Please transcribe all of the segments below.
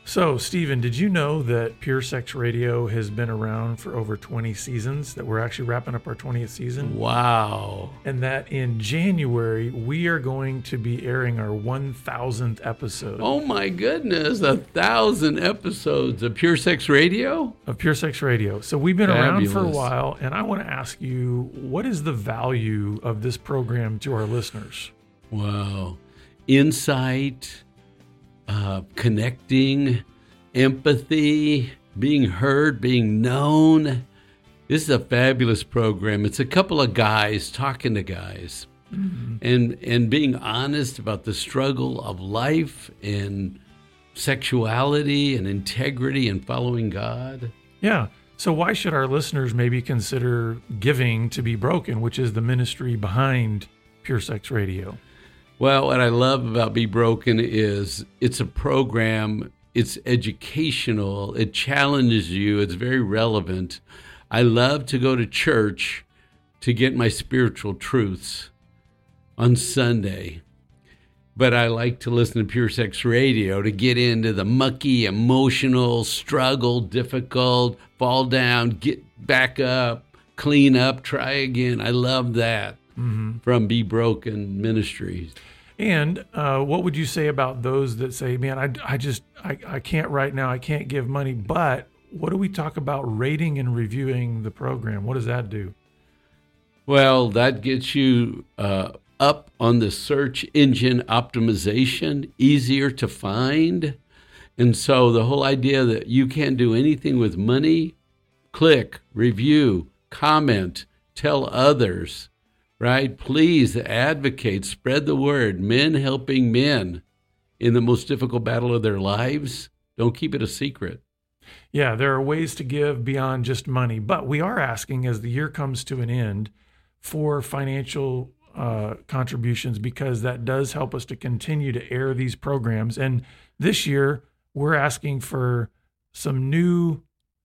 So, Stephen, did you know that Pure Sex Radio has been around for over 20 seasons, that we're actually wrapping up our 20th season? Wow. And that in January, we are going to be airing our 1,000th episode. Oh my goodness, 1,000 episodes of Pure Sex Radio? Of Pure Sex Radio. So we've been around for a Fabulous. while, and I want to ask you, what is the value of this program to our listeners? Wow. Insight, connecting, empathy, being heard, being known. This is a fabulous program. It's a couple of guys talking to guys and being honest about the struggle of life and sexuality and integrity and following God. Yeah. So why should our listeners maybe consider giving to Be Broken, which is the ministry behind Pure Sex Radio? Well, what I love about Be Broken is it's a program, it's educational, it challenges you, it's very relevant. I love to go to church to get my spiritual truths on Sunday, but I like to listen to Pure Sex Radio to get into the mucky, emotional, struggle, difficult, fall down, get back up, clean up, try again. I love that from Be Broken Ministries. And what would you say about those that say, man, I can't right now, I can't give money, but what do we talk about rating and reviewing the program? What does that do? Well, that gets you up on the search engine optimization, easier to find. And so the whole idea that you can't do anything with money, click, review, comment, tell others. Right? Please advocate, spread the word. Men helping men in the most difficult battle of their lives. Don't keep it a secret. Yeah, there are ways to give beyond just money, but we are asking as the year comes to an end for financial contributions, because that does help us to continue to air these programs. And this year, we're asking for some new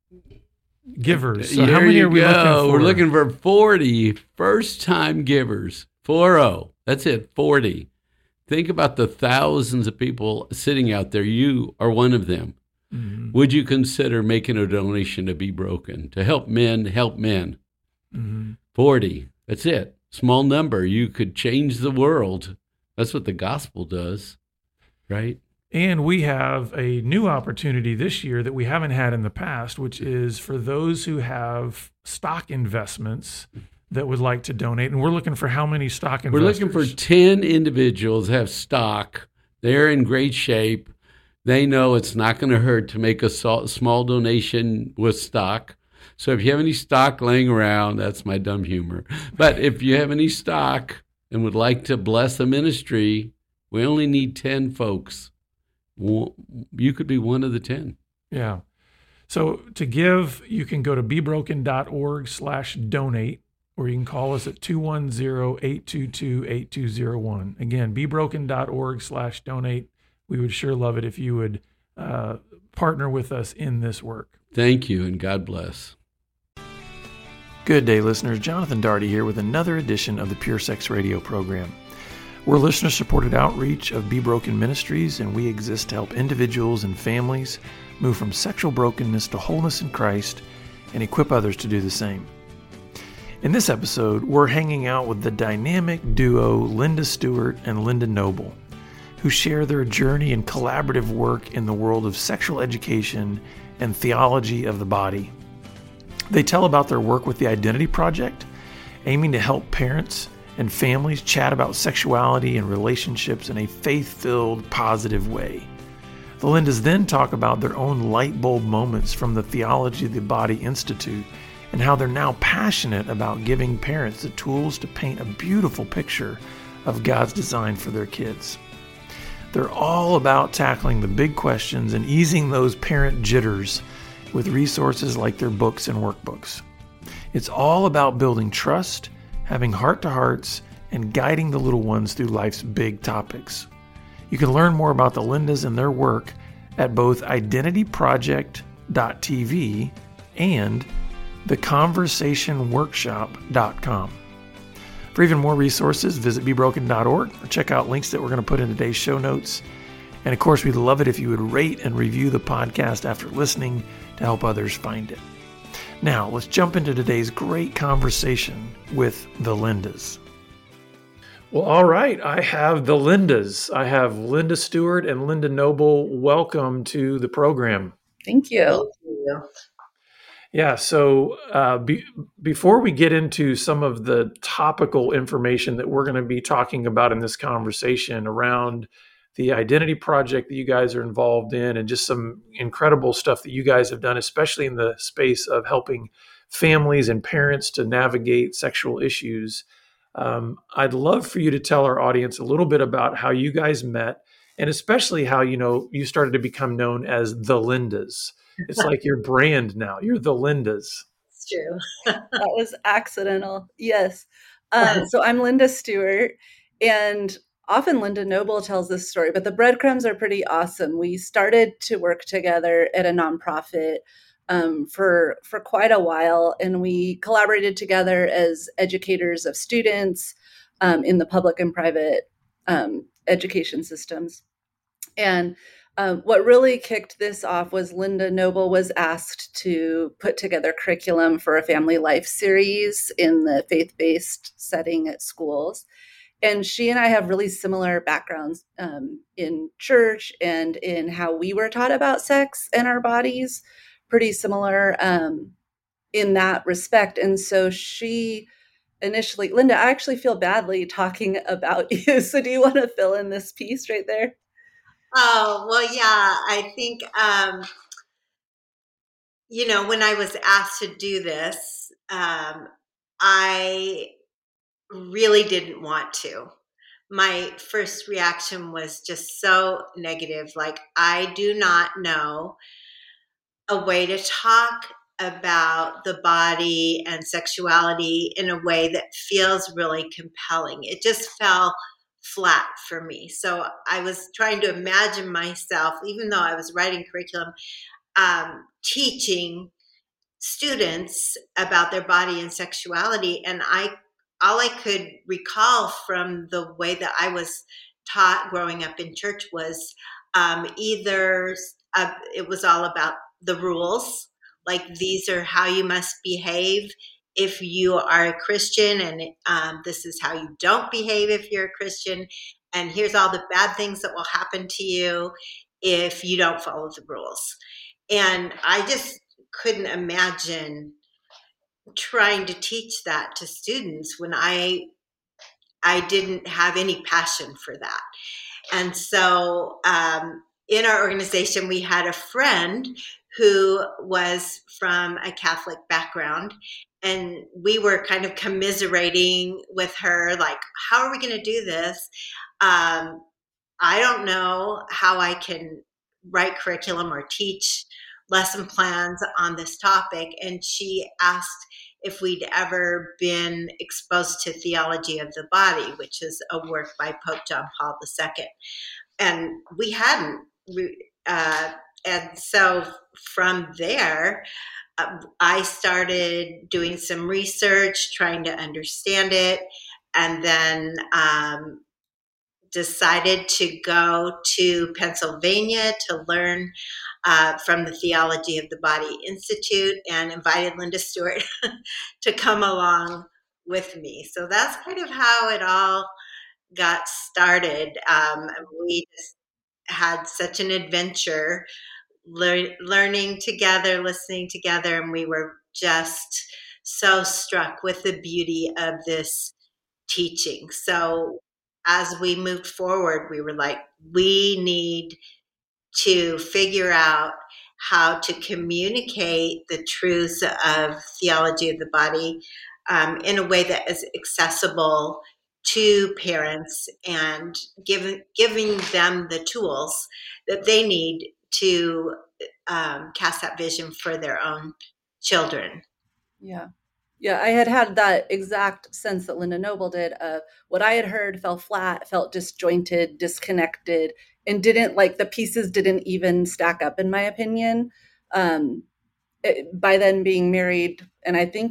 givers. So how many are we looking for? We're looking for 40 first-time givers. 40. That's it, 40. Think about the thousands of people sitting out there. You are one of them. Mm-hmm. Would you consider making a donation to Be Broken, to help men help men? Mm-hmm. 40. That's it. Small number. You could change the world. That's what the gospel does, right? And we have a new opportunity this year that we haven't had in the past, which is for those who have stock investments that would like to donate. And we're looking for how many stock investors? We're looking for 10 individuals that have stock. They're in great shape. They know it's not going to hurt to make a small donation with stock. So if you have any stock laying around, that's my dumb humor. But if you have any stock and would like to bless the ministry, we only need 10 folks. You could be one of the 10. Yeah. So to give, you can go to bebroken.org/donate, or you can call us at 210-822-8201. Again, bebroken.org/donate. We would sure love it if you would partner with us in this work. Thank you, and God bless. Good day, listeners. Jonathan Daugherty here with another edition of the Pure Sex Radio program. We're a listener-supported outreach of Be Broken Ministries, and we exist to help individuals and families move from sexual brokenness to wholeness in Christ and equip others to do the same. In this episode, we're hanging out with the dynamic duo Linda Stewart and Linda Noble, who share their journey and collaborative work in the world of sexual education and theology of the body. They tell about their work with the Identity Project, aiming to help parents and families chat about sexuality and relationships in a faith-filled, positive way. The Lindas then talk about their own light bulb moments from the Theology of the Body Institute and how they're now passionate about giving parents the tools to paint a beautiful picture of God's design for their kids. They're all about tackling the big questions and easing those parent jitters with resources like their books and workbooks. It's all about building trust, having heart-to-hearts, and guiding the little ones through life's big topics. You can learn more about the Lindas and their work at both identityproject.tv and theconversationworkshop.com. For even more resources, visit bebroken.org or check out links that we're going to put in today's show notes. And of course, we'd love it if you would rate and review the podcast after listening to help others find it. Now, let's jump into today's great conversation with the Lindas. Well, all right. I have the Lindas. I have Linda Stewart and Linda Noble. Welcome to the program. Thank you. Thank you. Yeah, so before we get into some of the topical information that we're going to be talking about in this conversation around the identity project that you guys are involved in and just some incredible stuff that you guys have done, especially in the space of helping families and parents to navigate sexual issues, I'd love for you to tell our audience a little bit about how you guys met and especially how, you started to become known as the Lindas. It's like your brand now. You're the Lindas. It's true. That was accidental. Yes. So I'm Linda Stewart, and often Linda Noble tells this story, but the breadcrumbs are pretty awesome. We started to work together at a nonprofit for quite a while, and we collaborated together as educators of students in the public and private education systems. And what really kicked this off was Linda Noble was asked to put together curriculum for a family life series in the faith-based setting at schools. And she and I have really similar backgrounds in church and in how we were taught about sex and our bodies, pretty similar in that respect. And so she initially, Linda, I actually feel badly talking about you. So do you want to fill in this piece right there? Oh, well, yeah, I think, when I was asked to do this, I really didn't want to. My first reaction was just so negative. Like, I do not know a way to talk about the body and sexuality in a way that feels really compelling. It just fell flat for me. So I was trying to imagine myself, even though I was writing curriculum, teaching students about their body and sexuality. And all I could recall from the way that I was taught growing up in church was either it was all about the rules, like these are how you must behave if you are a Christian, and this is how you don't behave if you're a Christian, and here's all the bad things that will happen to you if you don't follow the rules. And I just couldn't imagine trying to teach that to students when I didn't have any passion for that. And so in our organization, we had a friend who was from a Catholic background, and we were kind of commiserating with her, like, how are we going to do this? I don't know how I can write curriculum or teach lesson plans on this topic. And she asked if we'd ever been exposed to Theology of the Body, which is a work by Pope John Paul II. And we hadn't. And so from there, I started doing some research, trying to understand it, and then decided to go to Pennsylvania to learn from the Theology of the Body Institute, and invited Linda Stewart to come along with me. So that's kind of how it all got started. We just had such an adventure learning together, listening together, and we were just so struck with the beauty of this teaching. So as we moved forward, we were like, we need to figure out how to communicate the truths of Theology of the Body in a way that is accessible to parents, and giving them the tools that they need to cast that vision for their own children. Yeah. Yeah, I had that exact sense that Linda Noble did. What I had heard fell flat, felt disjointed, disconnected, and the pieces didn't even stack up, in my opinion. By then being married, and I think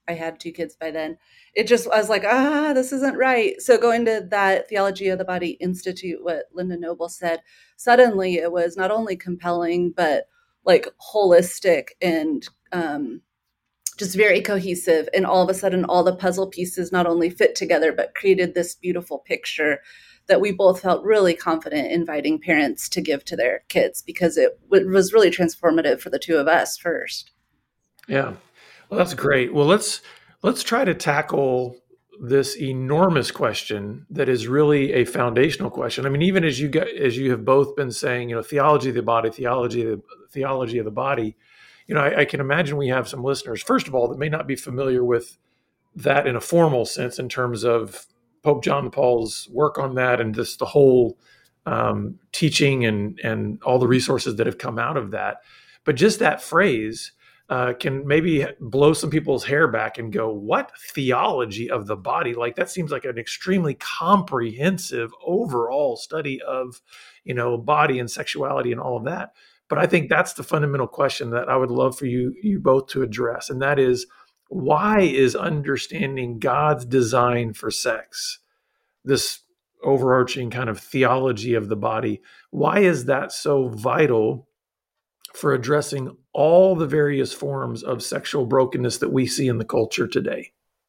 I had 2 kids by then. It just, I was like, this isn't right. So going to that Theology of the Body Institute, what Linda Noble said, suddenly it was not only compelling, but like holistic and just very cohesive. And all of a sudden, all the puzzle pieces not only fit together, but created this beautiful picture that we both felt really confident inviting parents to give to their kids, because it was really transformative for the 2 of us first. Yeah. Well, that's great. Well, let's try to tackle this enormous question that is really a foundational question. I mean, even as you have both been saying, theology of the body, theology of the body, I can imagine we have some listeners, first of all, that may not be familiar with that in a formal sense in terms of Pope John Paul's work on that and just the whole teaching and all the resources that have come out of that. But just that phrase can maybe blow some people's hair back and go, what theology of the body? Like, that seems like an extremely comprehensive overall study of, body and sexuality and all of that. But I think that's the fundamental question that I would love for you both to address. And that is, why is understanding God's design for sex, this overarching kind of theology of the body, why is that so vital for addressing all the various forms of sexual brokenness that we see in the culture today?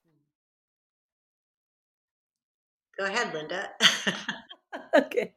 Go ahead, Linda. Okay.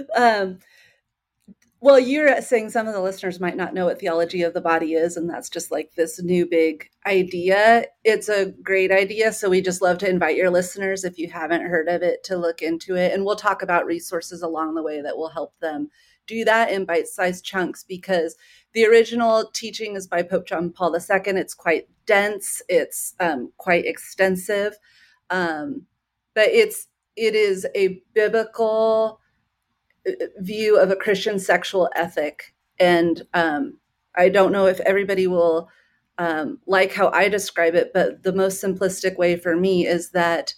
Well, you're saying some of the listeners might not know what theology of the body is, and that's just like this new big idea. It's a great idea, so we just love to invite your listeners, if you haven't heard of it, to look into it. And we'll talk about resources along the way that will help them do that in bite-sized chunks, because the original teaching is by Pope John Paul II. It's quite dense. It's quite extensive, but it is a biblical view of a Christian sexual ethic. And I don't know if everybody will like how I describe it, but the most simplistic way for me is that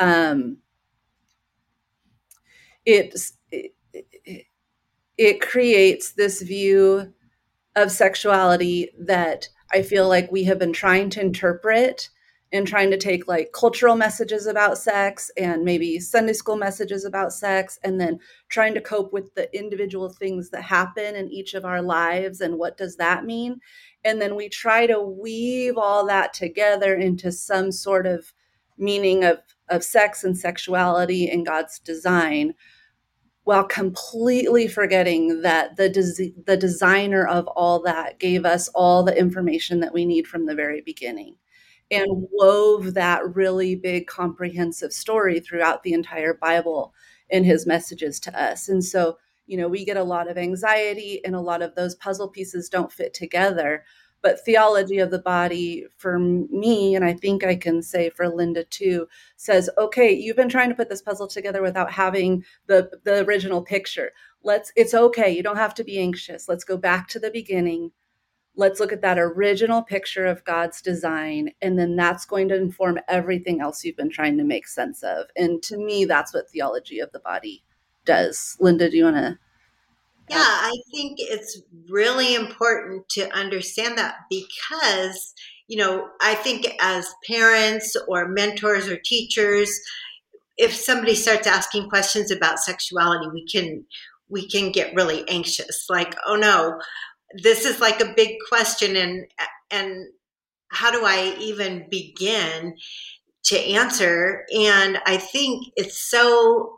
it creates this view of sexuality that I feel like we have been trying to interpret and trying to take like cultural messages about sex and maybe Sunday school messages about sex, and then trying to cope with the individual things that happen in each of our lives and what does that mean. And then we try to weave all that together into some sort of meaning of sex and sexuality and God's design, while completely forgetting that the designer of all that gave us all the information that we need from the very beginning, and wove that really big comprehensive story throughout the entire Bible in his messages to us. And so, we get a lot of anxiety, and a lot of those puzzle pieces don't fit together. But theology of the body, for me, and I think I can say for Linda too, says, okay, you've been trying to put this puzzle together without having the original picture. It's okay. You don't have to be anxious. Let's go back to the beginning. Let's look at that original picture of God's design, and then that's going to inform everything else you've been trying to make sense of. And to me, that's what theology of the body does. Linda, do you want to? Yeah, I think it's really important to understand that, because, I think as parents or mentors or teachers, if somebody starts asking questions about sexuality, we can get really anxious, like, oh no, this is like a big question, and how do I even begin to answer? And I think it's so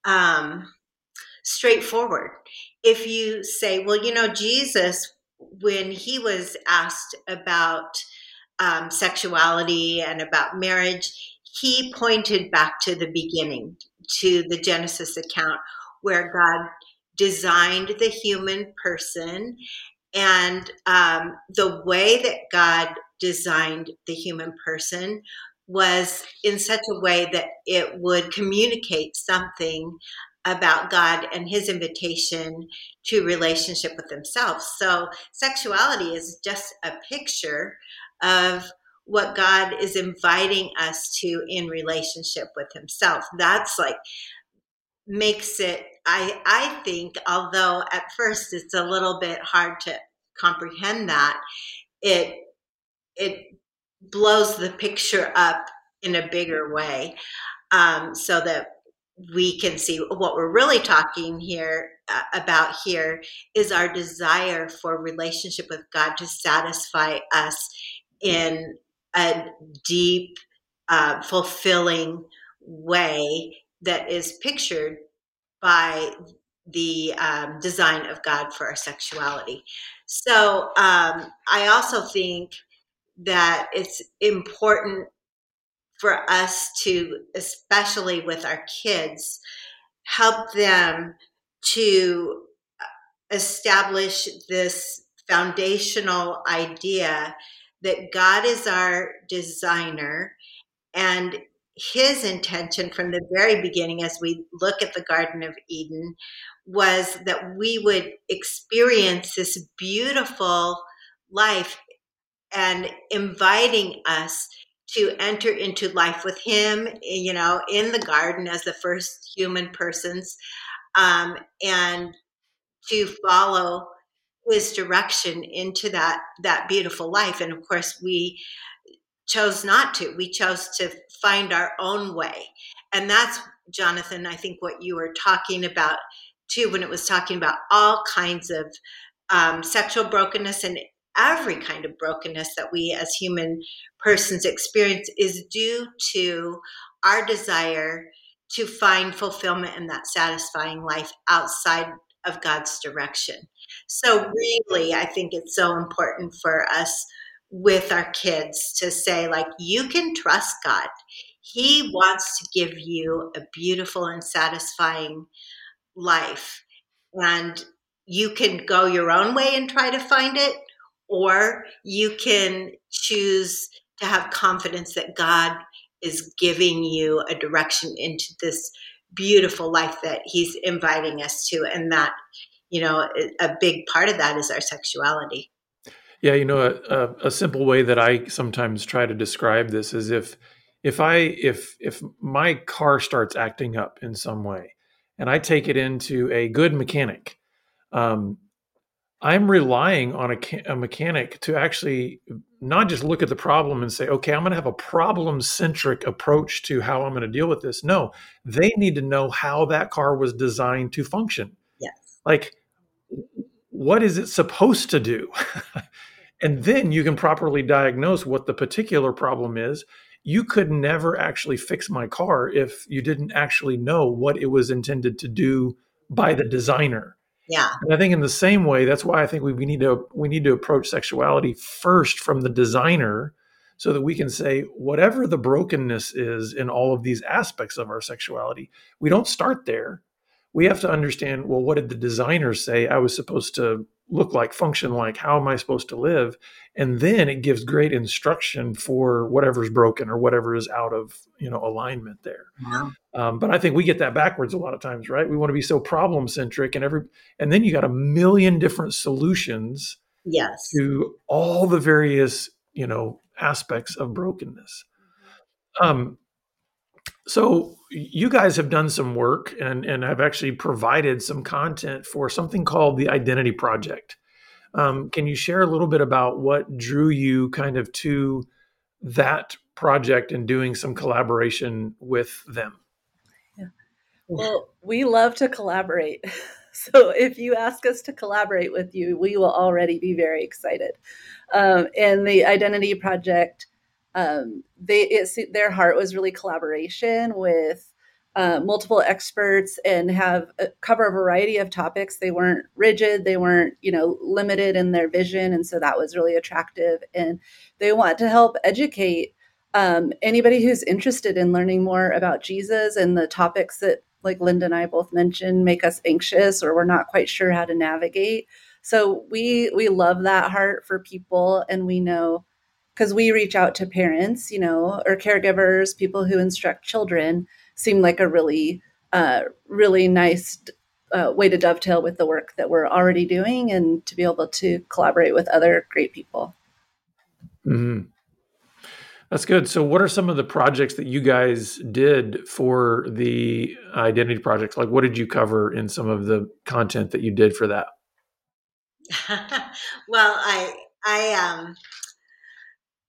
straightforward. If you say, well, Jesus, when he was asked about sexuality and about marriage, he pointed back to the beginning, to the Genesis account, where God designed the human person. And the way that God designed the human person was in such a way that it would communicate something about God and his invitation to relationship with himself. So sexuality is just a picture of what God is inviting us to in relationship with himself. That's like makes it, I think, although at first it's a little bit hard to comprehend that, it blows the picture up in a bigger way, so that we can see what we're really talking here about here is our desire for relationship with God to satisfy us in a deep, fulfilling way that is pictured by the design of God for our sexuality. So I also think that it's important for us to, especially with our kids, help them to establish this foundational idea that God is our designer, and his intention from the very beginning, as we look at the Garden of Eden, was that we would experience this beautiful life and inviting us to enter into life with him, in the garden as the first human persons, and to follow his direction into that beautiful life. And of course, we chose not to. We chose to find our own way. And that's, Jonathan, I think what you were talking about too, when it was talking about all kinds of sexual brokenness and every kind of brokenness that we as human persons experience is due to our desire to find fulfillment in that satisfying life outside of God's direction. So really, I think it's so important for us with our kids to say, like, you can trust God. He wants to give you a beautiful and satisfying life. And you can go your own way and try to find it, or you can choose to have confidence that God is giving you a direction into this beautiful life that he's inviting us to. And that, a big part of that is our sexuality. Yeah, a simple way that I sometimes try to describe this is if my car starts acting up in some way, and I take it into a good mechanic, I'm relying on a mechanic to actually not just look at the problem and say, okay, I'm going to have a problem-centric approach to how I'm going to deal with this. No, they need to know how that car was designed to function. Yes. Like, what is it supposed to do? And then you can properly diagnose what the particular problem is. You could never actually fix my car if you didn't actually know what it was intended to do by the designer. Yeah. And I think in the same way, that's why I think we need to approach sexuality first from the designer, so that we can say whatever the brokenness is in all of these aspects of our sexuality, we don't start there. We have to understand, well, what did the designer say I was supposed to look like, function like? How am I supposed to live? And then it gives great instruction for whatever's broken or whatever is out of alignment there. Wow. But I think we get that backwards a lot of times, right? We want to be so problem centric, and then you got a million different solutions, yes, to all the various aspects of brokenness. So you guys have done some work and have actually provided some content for something called the Identity Project. Can you share a little bit about what drew you kind of to that project and doing some collaboration with them? Yeah. Well, we love to collaborate. So if you ask us to collaborate with you, we will already be very excited. And the Identity Project, their heart was really collaboration with multiple experts and cover a variety of topics. They weren't rigid, they weren't limited in their vision, and so that was really attractive. And they want to help educate anybody who's interested in learning more about Jesus and the topics that, like Linda and I both mentioned, make us anxious or we're not quite sure how to navigate. So we love that heart for people, and we know, because we reach out to parents, or caregivers, people who instruct children, seem like a really, really nice way to dovetail with the work that we're already doing and to be able to collaborate with other great people. Mm-hmm. That's good. So what are some of the projects that you guys did for the Identity Project? Like, what did you cover in some of the content that you did for that?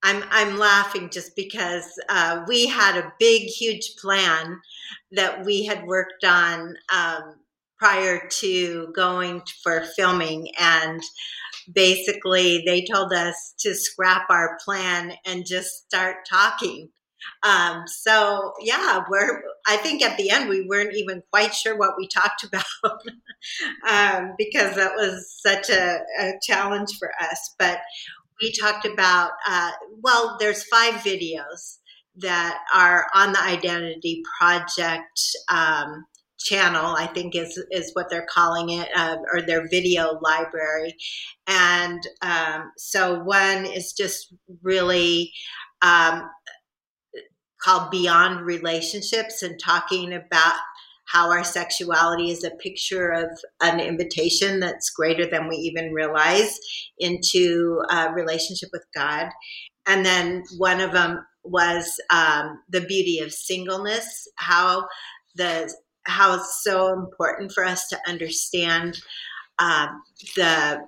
I'm laughing just because we had a big, huge plan that we had worked on prior to going for filming, and basically they told us to scrap our plan and just start talking. So yeah, I think at the end we weren't even quite sure what we talked about because that was such a challenge for us. But we talked about, well, there's 5 videos that are on the Identity Project channel, I think is what they're calling it, or their video library. And so one is just really called Beyond Relationships, and talking about how our sexuality is a picture of an invitation that's greater than we even realize into a relationship with God. And then one of them was the beauty of singleness, how it's so important for us to understand the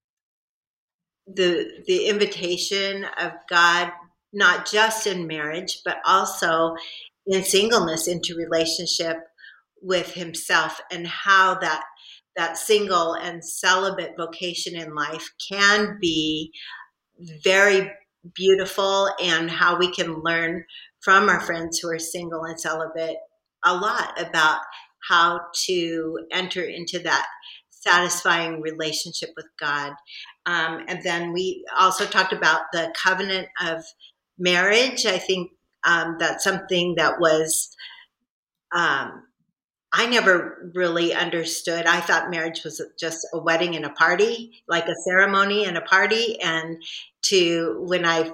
invitation of God, not just in marriage, but also in singleness, into relationship with himself, and how that single and celibate vocation in life can be very beautiful, and how we can learn from our friends who are single and celibate a lot about how to enter into that satisfying relationship with God. And then we also talked about the covenant of marriage. I think that's something that was I never really understood. I thought marriage was just a wedding and a party, like a ceremony and a party. And when I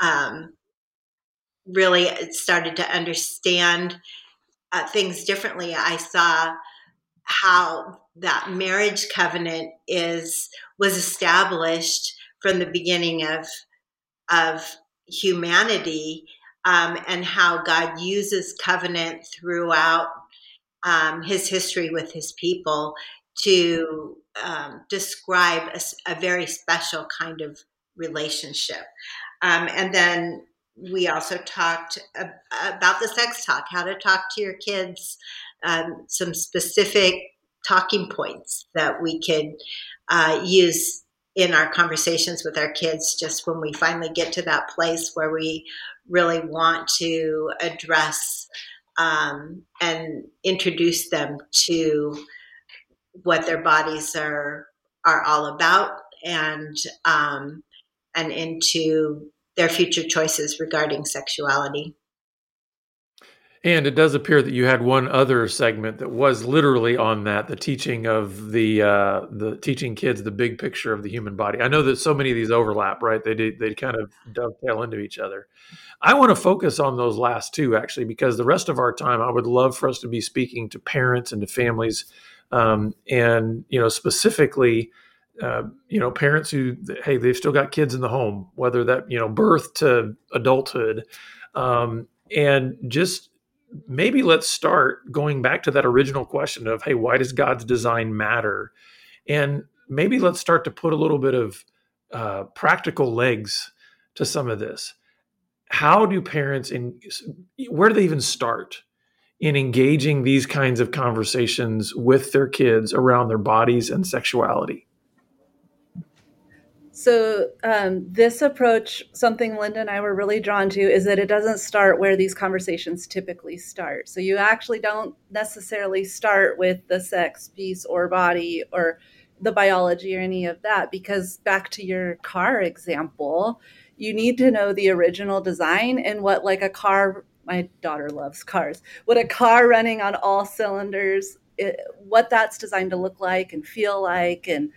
really started to understand things differently, I saw how that marriage covenant was established from the beginning of humanity, and how God uses covenant throughout his history with his people to describe a very special kind of relationship. And then we also talked about the sex talk, how to talk to your kids, some specific talking points that we could use in our conversations with our kids, just when we finally get to that place where we really want to address and introduce them to what their bodies are all about, and into their future choices regarding sexuality. And it does appear that you had one other segment that was literally on that, the teaching of the teaching kids the big picture of the human body. I know that so many of these overlap, right? They kind of dovetail into each other. I want to focus on those last 2, actually, because the rest of our time, I would love for us to be speaking to parents and to families, and specifically, parents who, hey, they've still got kids in the home, whether that birth to adulthood, and just maybe let's start going back to that original question of, hey, why does God's design matter? And maybe let's start to put a little bit of practical legs to some of this. How do parents, where do they even start in engaging these kinds of conversations with their kids around their bodies and sexuality? So this approach, something Linda and I were really drawn to, is that it doesn't start where these conversations typically start. So you actually don't necessarily start with the sex piece or body or the biology or any of that, because back to your car example, you need to know the original design and what, like, a car, my daughter loves cars, what a car running on all cylinders, what that's designed to look like and feel like. And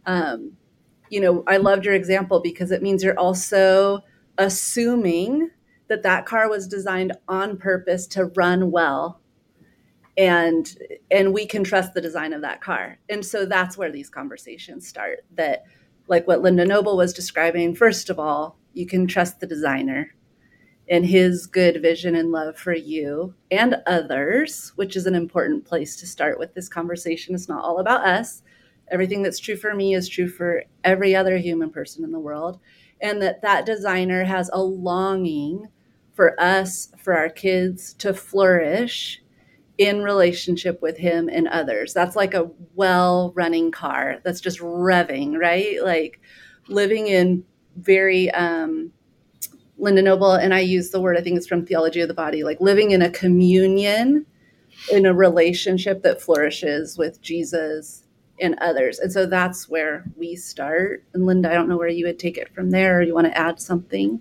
I loved your example because it means you're also assuming that that car was designed on purpose to run well, and we can trust the design of that car. And so that's where these conversations start, that, like what Linda Noble was describing, first of all, you can trust the designer and his good vision and love for you and others, which is an important place to start with this conversation. It's not all about us. Everything that's true for me is true for every other human person in the world. And that designer has a longing for us, for our kids to flourish in relationship with him and others. That's like a well-running car that's just revving, right? Like living in very, Linda Noble, and I use the word, I think it's from Theology of the Body, like living in a communion, in a relationship that flourishes with Jesus and others. And so that's where we start. And Linda, I don't know where you would take it from there, or you want to add something?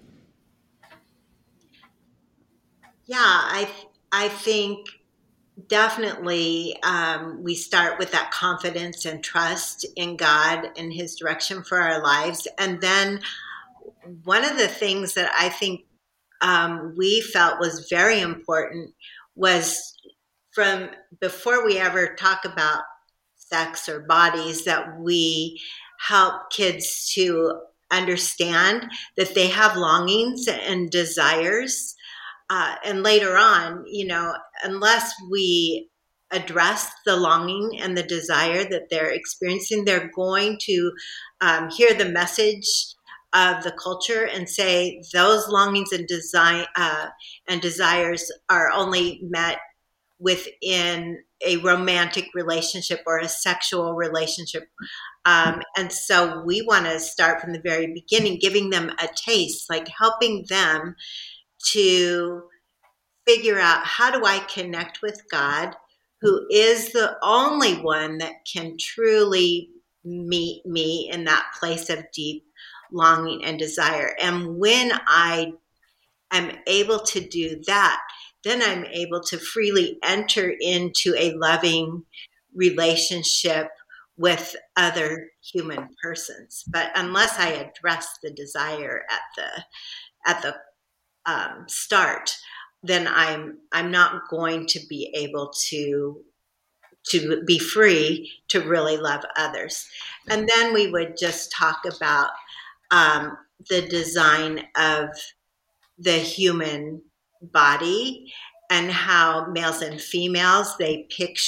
Yeah, I think definitely we start with that confidence and trust in God and His direction for our lives. And then one of the things that I think we felt was very important was from before we ever talk about sex or bodies, that we help kids to understand that they have longings and desires. And later on, unless we address the longing and the desire that they're experiencing, they're going to hear the message of the culture and say those longings and desires are only met within a romantic relationship or a sexual relationship. And so we want to start from the very beginning, giving them a taste, like helping them to figure out, how do I connect with God, who is the only one that can truly meet me in that place of deep longing and desire. And when I am able to do that, then I'm able to freely enter into a loving relationship with other human persons. But unless I address the desire at the start, then I'm not going to be able to be free to really love others. And then we would just talk about the design of the human body and how males and females, they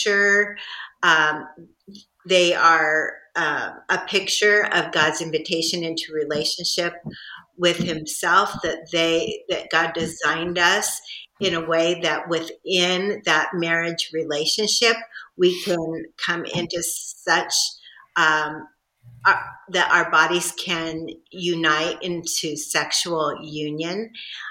are a picture of God's invitation into relationship with Himself, that God designed us in a way that within that marriage relationship, we can come into such that our bodies can unite into sexual union.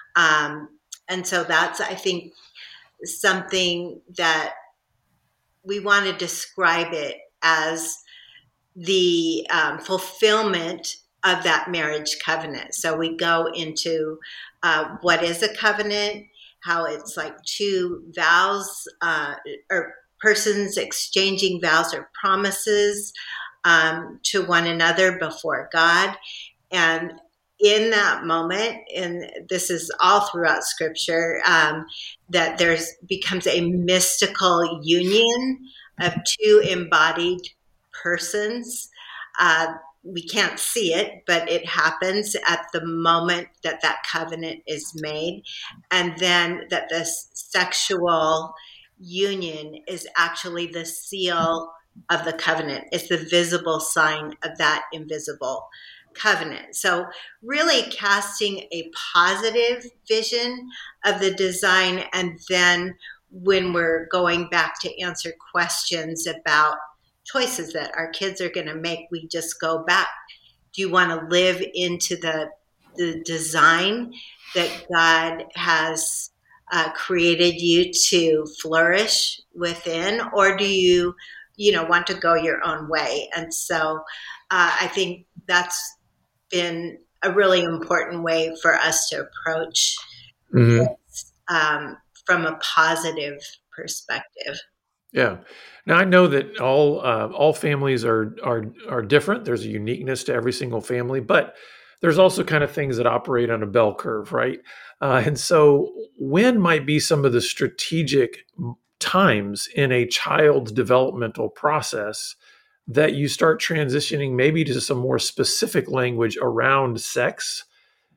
And so that's, I think, something that we want to describe it as the fulfillment of that marriage covenant. So we go into what is a covenant, how it's like two vows or persons exchanging vows or promises to one another before God. And in that moment, and this is all throughout Scripture, that becomes a mystical union of two embodied persons. We can't see it, but it happens at the moment that covenant is made. And then that the sexual union is actually the seal of the covenant. It's the visible sign of that invisible covenant. So really casting a positive vision of the design. And then when we're going back to answer questions about choices that our kids are going to make, we just go back. Do you want to live into the design that God has created you to flourish within, or do you want to go your own way? And so I think that's been a really important way for us to approach this, from a positive perspective. Yeah. Now I know that all families are different. There's a uniqueness to every single family, but there's also kind of things that operate on a bell curve, right? And so when might be some of the strategic times in a child's developmental process that you start transitioning maybe to some more specific language around sex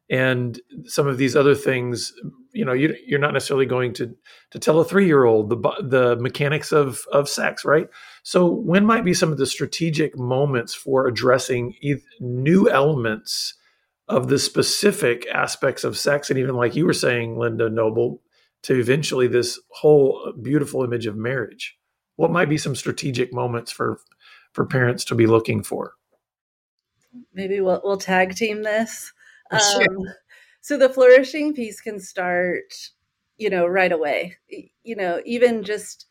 and some of these other things, you're not necessarily going to tell a 3-year-old the mechanics of sex, right? So when might be some of the strategic moments for addressing new elements of the specific aspects of sex, and even like you were saying, Linda Noble, to eventually this whole beautiful image of marriage? What might be some strategic moments for parents to be looking for? Maybe we'll tag team this. Sure. So the flourishing piece can start, right away. Even just,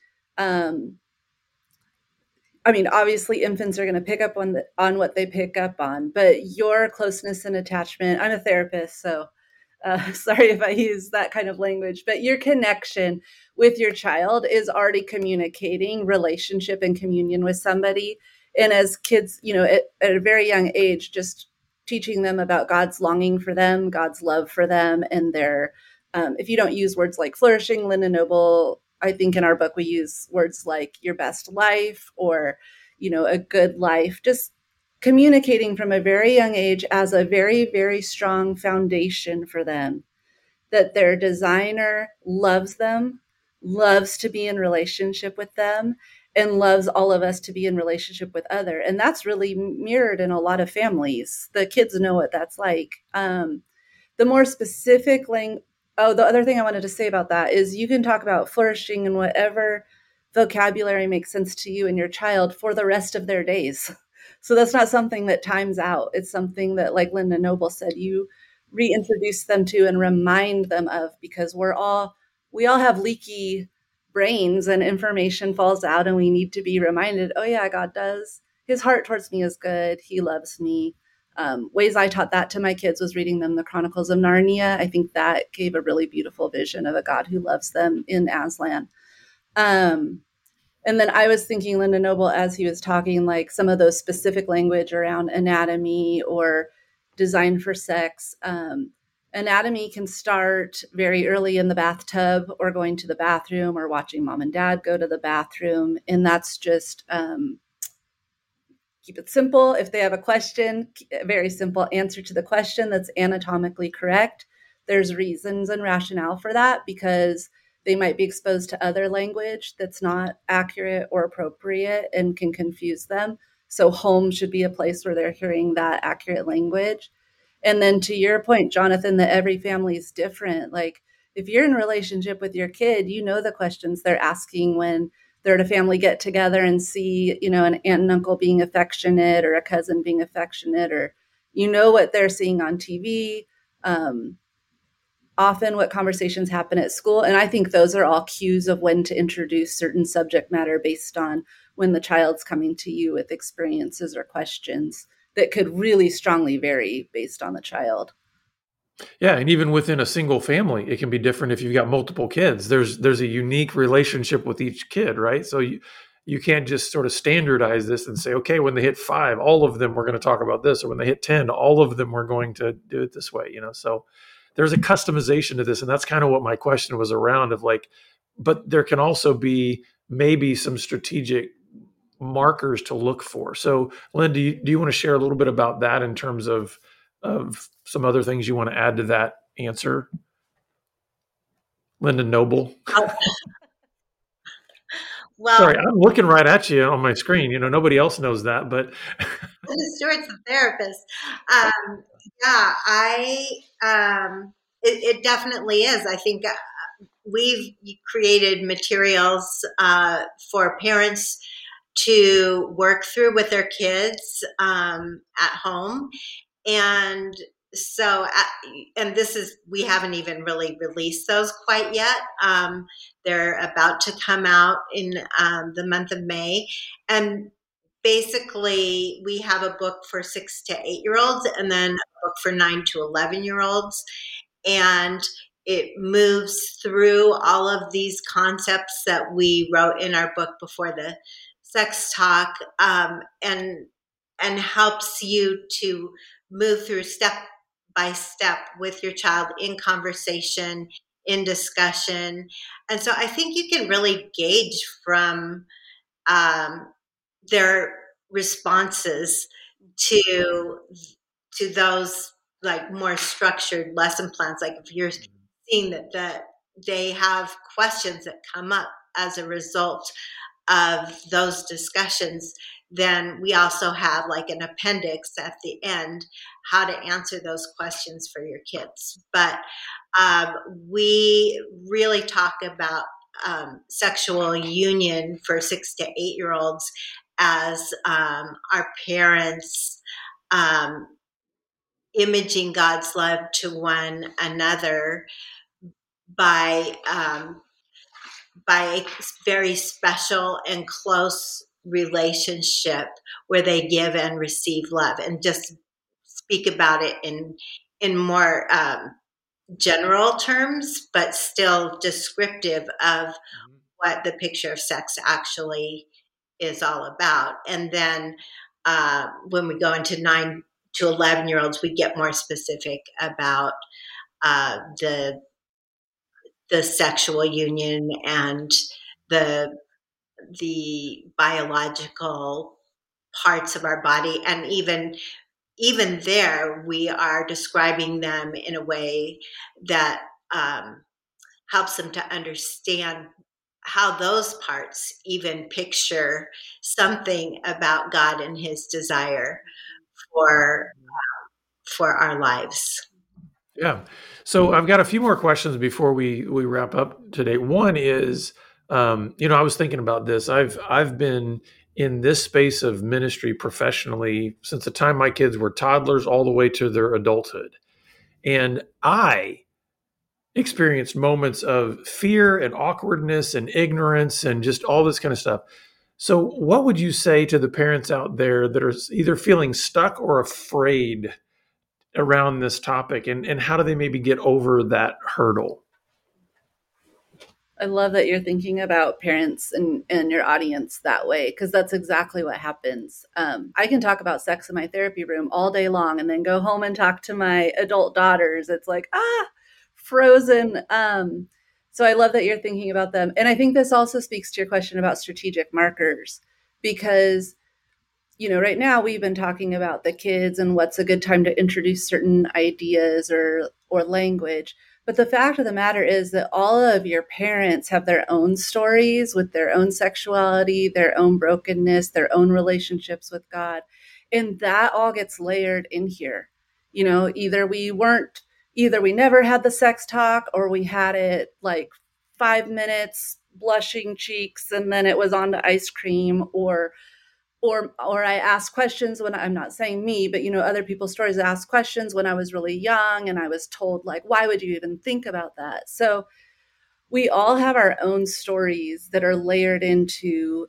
obviously infants are going to pick up on what they pick up on, but your closeness and attachment. I'm a therapist, so sorry if I use that kind of language, but your connection with your child is already communicating relationship and communion with somebody. And as kids, at a very young age, just teaching them about God's longing for them, God's love for them, and their, if you don't use words like flourishing, Linda Noble, I think in our book, we use words like your best life or, a good life, just communicating from a very young age as a very, very strong foundation for them, that their designer loves them, loves to be in relationship with them, and loves all of us to be in relationship with other. And that's really mirrored in a lot of families. The kids know what that's like. The more specific the other thing I wanted to say about that is you can talk about flourishing in whatever vocabulary makes sense to you and your child for the rest of their days. So that's not something that times out. It's something that, like Linda Noble said, you reintroduce them to and remind them of, because we all have leaky brains and information falls out, and we need to be reminded, oh yeah, God does. His heart towards me is good. He loves me. Ways I taught that to my kids was reading them the Chronicles of Narnia. I think that gave a really beautiful vision of a God who loves them in Aslan. And then I was thinking, Linda Noble, as he was talking, like some of those specific language around anatomy or design for sex. Anatomy can start very early in the bathtub or going to the bathroom or watching mom and dad go to the bathroom. And that's just keep it simple. If they have a question, a very simple answer to the question that's anatomically correct. There's reasons and rationale for that, because they might be exposed to other language that's not accurate or appropriate and can confuse them. So home should be a place where they're hearing that accurate language. And then to your point, Jonathan, that every family is different. Like if you're in a relationship with your kid, the questions they're asking when they're at a family get together and see, an aunt and uncle being affectionate or a cousin being affectionate, or what they're seeing on TV. Often what conversations happen at school. And I think those are all cues of when to introduce certain subject matter based on when the child's coming to you with experiences or questions that could really strongly vary based on the child. Yeah, and even within a single family, it can be different if you've got multiple kids. There's a unique relationship with each kid, right? So you can't just sort of standardize this and say, okay, when they hit 5, all of them we're going to talk about this, or when they hit 10, all of them we're going to do it this way, So there's a customization to this, and that's kind of what my question was around of like, but there can also be maybe some strategic markers to look for. So Lynn, do you want to share a little bit about that in terms of some other things you want to add to that answer? Linda Noble. Well, sorry, I'm looking right at you on my screen. Nobody else knows that, but Linda Stewart's a therapist. It definitely is. I think we've created materials for parents to work through with their kids at home. And so, we haven't even really released those quite yet. They're about to come out in the month of May. And basically, we have a book for 6 to 8-year-olds and then a book for 9 to 11-year-olds. And it moves through all of these concepts that we wrote in our book before the sex talk, and helps you to move through step by step with your child in conversation, in discussion. And so I think you can really gauge from their responses to those like more structured lesson plans. Like if you're seeing that they have questions that come up as a result of those discussions, then we also have like an appendix at the end, how to answer those questions for your kids. But we really talk about sexual union for 6 to 8-year-olds as our parents imaging God's love to one another by a very special and close relationship where they give and receive love, and just speak about it in more general terms, but still descriptive of what the picture of sex actually is all about. And then when we go into 9 to 11-year-olds, we get more specific about the sexual union and the biological parts of our body. And even there, we are describing them in a way that helps them to understand how those parts even picture something about God and his desire for our lives. Yeah. So I've got a few more questions before we wrap up today. One is, I was thinking about this. I've been in this space of ministry professionally since the time my kids were toddlers all the way to their adulthood. And I experienced moments of fear and awkwardness and ignorance and just all this kind of stuff. So what would you say to the parents out there that are either feeling stuck or afraid around this topic, and how do they maybe get over that hurdle? I love that you're thinking about parents and your audience that way, because that's exactly what happens. I can talk about sex in my therapy room all day long and then go home and talk to my adult daughters. It's like, frozen. So I love that you're thinking about them. And I think this also speaks to your question about strategic markers, because right now we've been talking about the kids and what's a good time to introduce certain ideas or language. But the fact of the matter is that all of your parents have their own stories with their own sexuality, their own brokenness, their own relationships with God. And that all gets layered in here. Either we never had the sex talk, or we had it like 5 minutes, blushing cheeks, and then it was on to ice cream, or I ask questions when I'm not saying me, but other people's stories. I ask questions when I was really young and I was told, like, why would you even think about that? So we all have our own stories that are layered into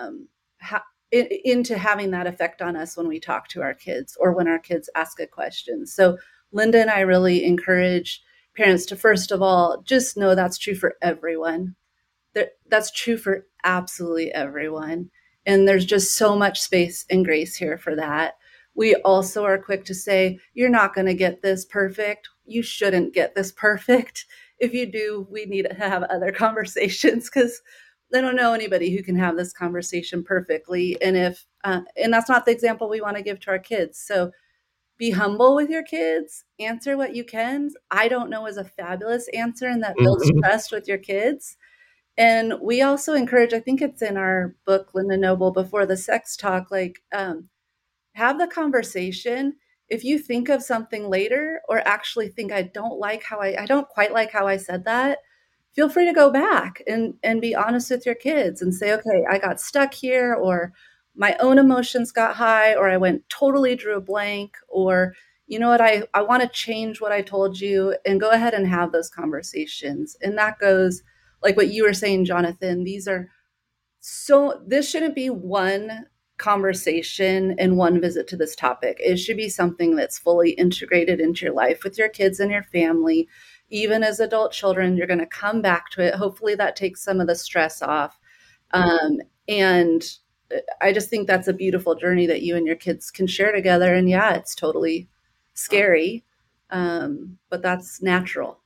having that effect on us when we talk to our kids or when our kids ask a question. So Linda and I really encourage parents to, first of all, just know that's true for everyone. That's true for absolutely everyone. And there's just so much space and grace here for that. We also are quick to say, you're not going to get this perfect. You shouldn't get this perfect. If you do, we need to have other conversations, because I don't know anybody who can have this conversation perfectly. And and that's not the example we want to give to our kids. So be humble with your kids, answer what you can. I don't know is a fabulous answer, and that builds trust with your kids. And we also encourage, I think it's in our book, Linda Noble, Before the Sex Talk, have the conversation. If you think of something later, or actually think, I don't quite like how I said that, feel free to go back and be honest with your kids and say, okay, I got stuck here, or my own emotions got high, or I drew a blank, or you know what, I want to change what I told you, and go ahead and have those conversations. And that goes, like what you were saying, Jonathan, this shouldn't be one conversation and one visit to this topic. It should be something that's fully integrated into your life with your kids and your family. Even as adult children, you're going to come back to it. Hopefully that takes some of the stress off. And I just think that's a beautiful journey that you and your kids can share together. And yeah, it's totally scary, but that's natural.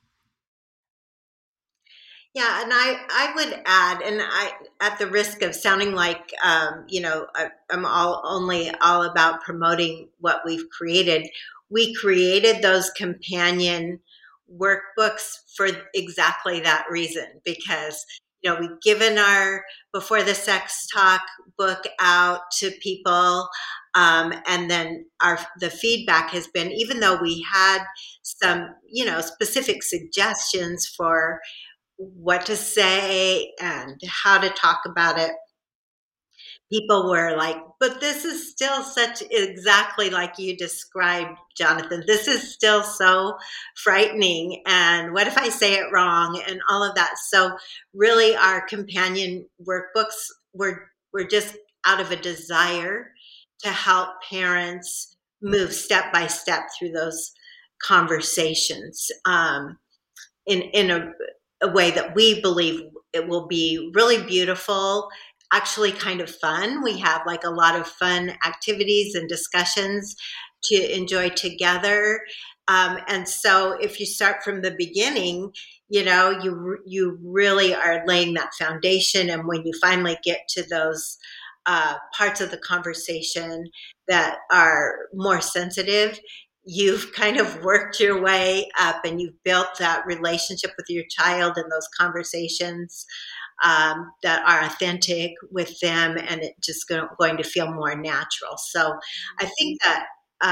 Yeah, and I would add, and at the risk of sounding like, I'm all about promoting what we've created, we created those companion workbooks for exactly that reason, because we've given our Before the Sex Talk book out to people, and then the feedback has been, even though we had some specific suggestions for what to say and how to talk about it, people were like, but this is still such exactly like you described, Jonathan. This is still so frightening. And what if I say it wrong and all of that? So really our companion workbooks were just out of a desire to help parents move step by step through those conversations, in a way that we believe it will be really beautiful, actually kind of fun. We have like a lot of fun activities and discussions to enjoy together. And so if you start from the beginning, you really are laying that foundation. And when you finally get to those parts of the conversation that are more sensitive, you've kind of worked your way up and you've built that relationship with your child in those conversations, that are authentic with them, and it just going to feel more natural. So I think that,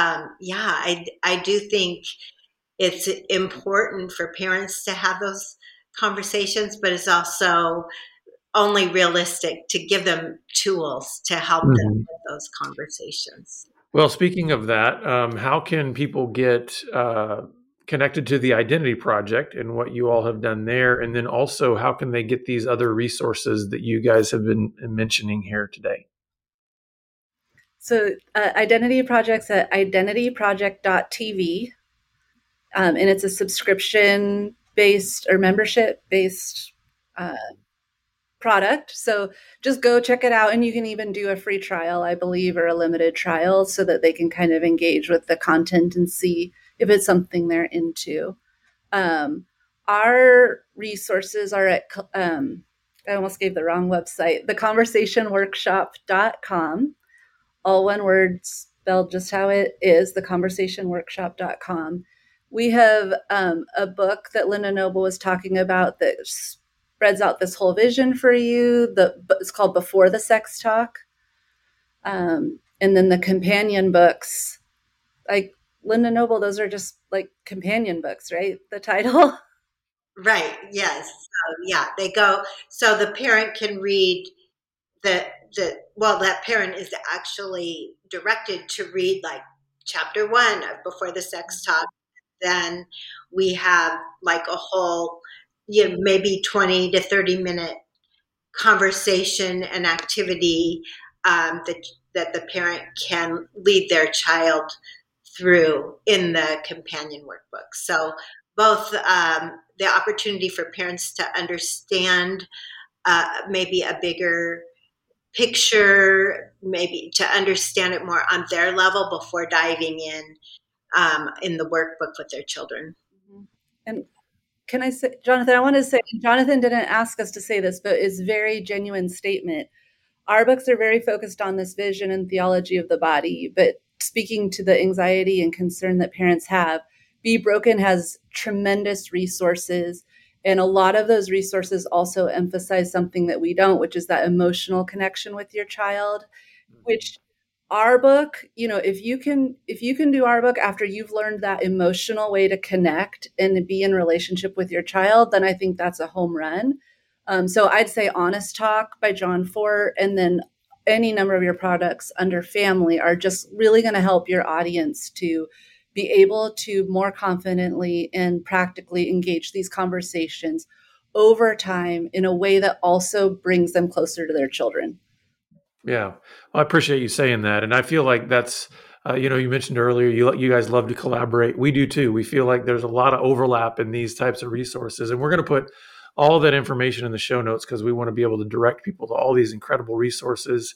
I do think it's important for parents to have those conversations, but it's also only realistic to give them tools to help them with those conversations. Well, speaking of that, how can people get connected to the Identity Project and what you all have done there? And then also, how can they get these other resources that you guys have been mentioning here today? So Identity Project's at identityproject.tv. And it's a subscription-based or membership-based product. So just go check it out. And you can even do a free trial, I believe, or a limited trial, so that they can kind of engage with the content and see if it's something they're into. Our resources are at, I almost gave the wrong website, theconversationworkshop.com. All one word, spelled just how it is, theconversationworkshop.com. We have a book that Linda Noble was talking about that spreads out this whole vision for you. It's called Before the Sex Talk. And then the companion books, like Linda Noble, those are just like companion books, right? The title. Right. Yes. So, they go. So the parent can read that parent is actually directed to read like chapter 1 of Before the Sex Talk. Then we have like a whole, maybe 20 to 30 minute conversation and activity, that the parent can lead their child through in the companion workbook. So both the opportunity for parents to understand maybe a bigger picture, maybe to understand it more on their level before diving in the workbook with their children. And can I say, Jonathan, I want to say, Jonathan didn't ask us to say this, but it's a very genuine statement. Our books are very focused on this vision and theology of the body, but speaking to the anxiety and concern that parents have, Be Broken has tremendous resources. And a lot of those resources also emphasize something that we don't, which is that emotional connection with your child, which our book, if you can do our book after you've learned that emotional way to connect and be in relationship with your child, then I think that's a home run. So I'd say Honest Talk by John Fort, and then any number of your products under family are just really going to help your audience to be able to more confidently and practically engage these conversations over time in a way that also brings them closer to their children. Yeah, well, I appreciate you saying that. And I feel like that's, you mentioned earlier, you guys love to collaborate. We do too. We feel like there's a lot of overlap in these types of resources. And we're going to put all that information in the show notes because we want to be able to direct people to all these incredible resources.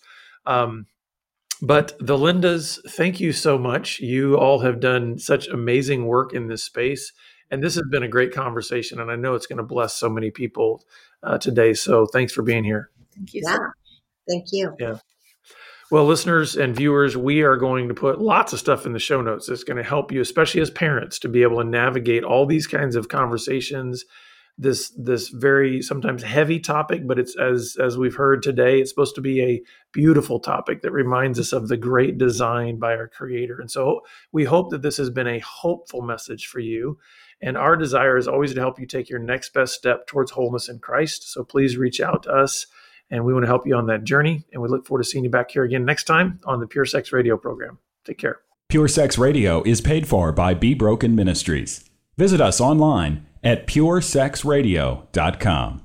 But the Lindas, thank you so much. You all have done such amazing work in this space. And this has been a great conversation. And I know it's going to bless so many people today. So thanks for being here. Thank you. Yeah. Thank you. Yeah. Well, listeners and viewers, we are going to put lots of stuff in the show notes that's going to help you, especially as parents, to be able to navigate all these kinds of conversations. This very sometimes heavy topic, but it's as we've heard today, it's supposed to be a beautiful topic that reminds us of the great design by our Creator. And so we hope that this has been a hopeful message for you. And our desire is always to help you take your next best step towards wholeness in Christ. So please reach out to us, and we want to help you on that journey. And we look forward to seeing you back here again next time on the Pure Sex Radio program. Take care. Pure Sex Radio is paid for by Be Broken Ministries. Visit us online at puresexradio.com.